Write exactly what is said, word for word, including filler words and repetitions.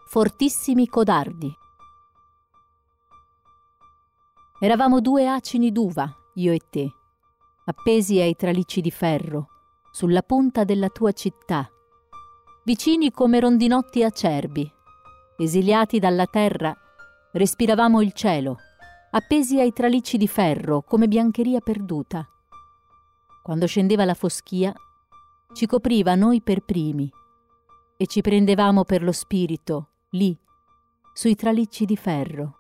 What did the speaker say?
Fortissimi codardi. Eravamo due acini d'uva, io e te, appesi ai tralicci di ferro, sulla punta della tua città, vicini come rondinotti acerbi, esiliati dalla terra, respiravamo il cielo, appesi ai tralicci di ferro come biancheria perduta. Quando scendeva la foschia, ci copriva noi per primi e ci prendevamo per lo spirito, lì, sui tralicci di ferro.